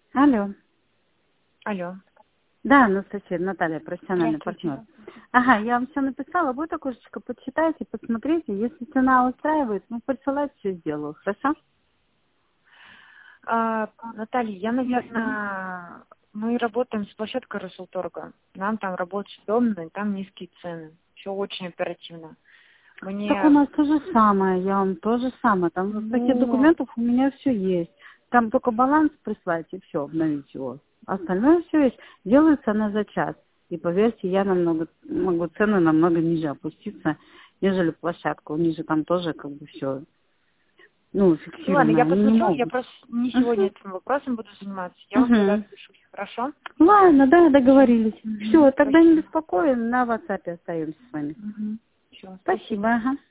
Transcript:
Алло. Алло. Да, Анастасия, Наталья, профессиональный Здравствуйте. партнер. Ага, я вам все написала, вы окошечко почитайте, посмотрите. Если цена устраивает, ну, присылайте, все сделаю, хорошо? Наталья, наверное, мы работаем с площадкой Росулторга. Нам там работать удобно, и там низкие цены. Все очень оперативно. Так у нас то же самое, я вам то же самое. Там в пакет Ну, документов у меня все есть. Там только баланс прислать и все, обновить его. Остальное все есть. Делается она за час. И поверьте, я могу цены намного ниже опуститься, нежели площадка. У них же там тоже как бы все, ладно, фиксированно. я Они не посмотрю, я могут. просто не сегодня Угу. этим вопросом буду заниматься. Я вам тогда Угу. отпишусь, хорошо? Ладно, да, Все. договорились. Все, тогда не Спасибо. беспокоим, на WhatsApp остаемся с вами. Все, спасибо. Спасибо, ага.